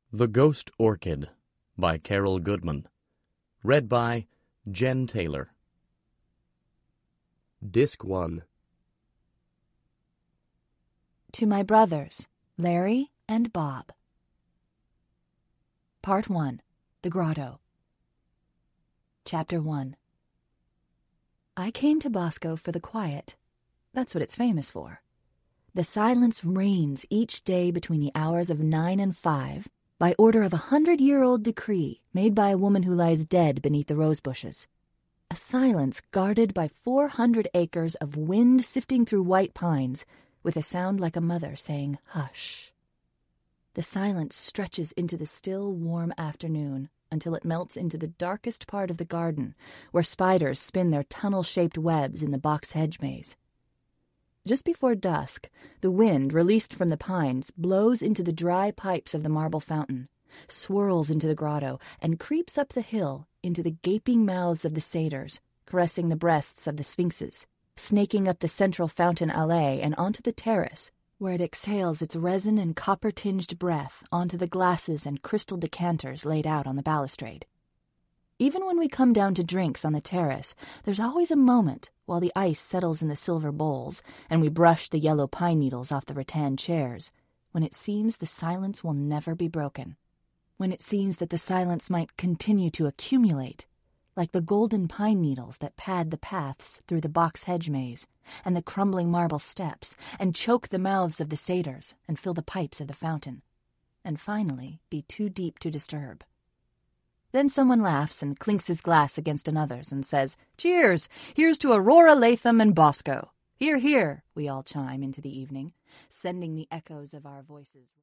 The Ghost Orchid by Carol Goodman. Read by Jen Taylor. Disc 1. To my brothers, Larry and Bob. Part 1. The Grotto. Chapter 1. I came to Bosco for the quiet. That's what it's famous for. The silence reigns each day between the hours of 9 and 5 by order of 100-year-old decree made by a woman who lies dead beneath the rose bushes. A silence guarded by 400 acres of wind sifting through white pines, with a sound like a mother saying, "Hush." The silence stretches into the still, warm afternoon until it melts into the darkest part of the garden, where spiders spin their tunnel-shaped webs in the box hedge maze. Just before dusk, the wind, released from the pines, blows into the dry pipes of the marble fountain, swirls into the grotto, and creeps up the hill into the gaping mouths of the satyrs, caressing the breasts of the sphinxes, snaking up the central fountain allée and onto the terrace, where it exhales its resin and copper-tinged breath onto the glasses and crystal decanters laid out on the balustrade. Even when we come down to drinks on the terrace, there's always a moment while the ice settles in the silver bowls and we brush the yellow pine needles off the rattan chairs, when it seems the silence will never be broken, when it seems that the silence might continue to accumulate, like the golden pine needles that pad the paths through the box hedge maze and the crumbling marble steps and choke the mouths of the satyrs and fill the pipes of the fountain, and finally be too deep to disturb. Then someone laughs and clinks his glass against another's and says, "Cheers! Here's to Aurora, Latham, and Bosco." "Hear, hear!" we all chime into the evening, sending the echoes of our voices.